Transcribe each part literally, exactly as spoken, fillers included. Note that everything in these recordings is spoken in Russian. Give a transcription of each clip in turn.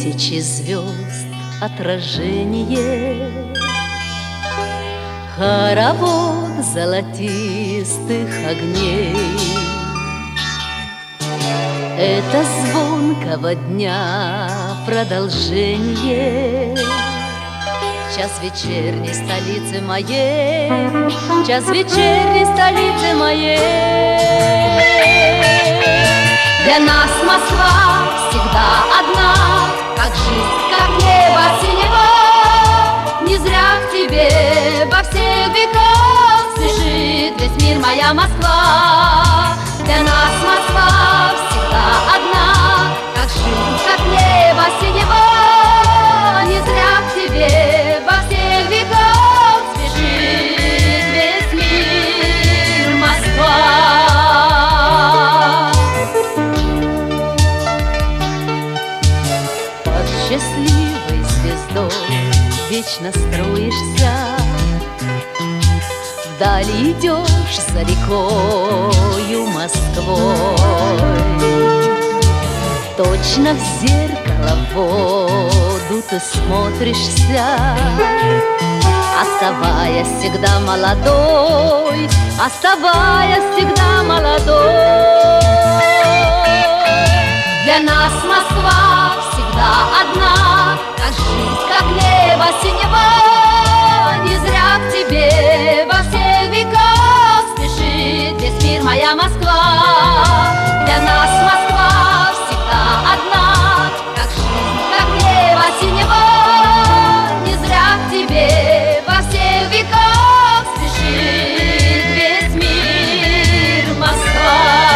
тысячи звезд отражение, хоровод золотистых огней. Это звонкого дня продолжение, час вечерней столицы моей, час вечерней столицы моей. Для нас Москва всегда одна, как жизнь, как небо синего. Не зря к тебе во всех веках спешит весь мир, моя Москва. Для нас Москва всегда одна, как жизнь, как небо синего. Не зря к тебе во всех веках спешит весь мир, Москва. Под счастливой звездой вечно строишься, вдали идешь за рекою Москвой. Точно в зеркало в воду ты смотришься, оставаясь всегда молодой, оставаясь всегда молодой. Для нас Москва всегда одна, как жизнь, как небо синего. Не зря к тебе во всех веках спешит весь мир, моя Москва. Для нас Москва всегда одна, как жизнь, как небо синего. Не зря к тебе во всех веках спешит весь мир, Москва.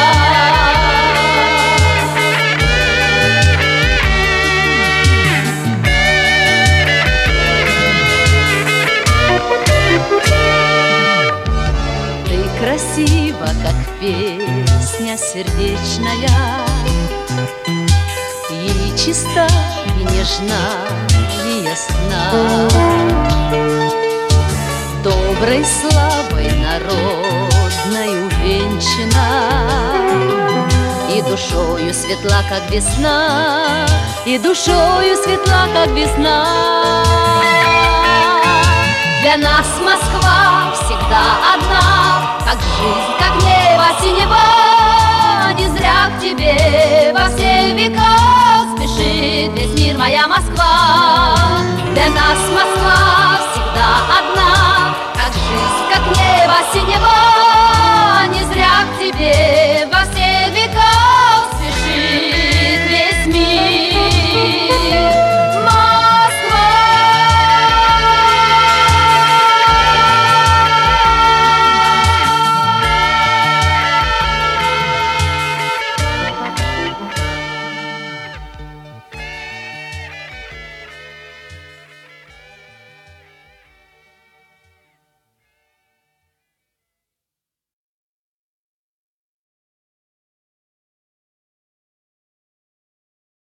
Красиво, как песня сердечная, и чиста, и нежна, и ясна. Доброй славой народной увенчана, и душою светла, как весна, и душою светла, как весна. Для нас Москва всегда одна, как жизнь, как небо синего. Не зря к тебе во всех веках спешит весь мир, моя Москва. Для нас Москва всегда одна, как жизнь, как небо синего.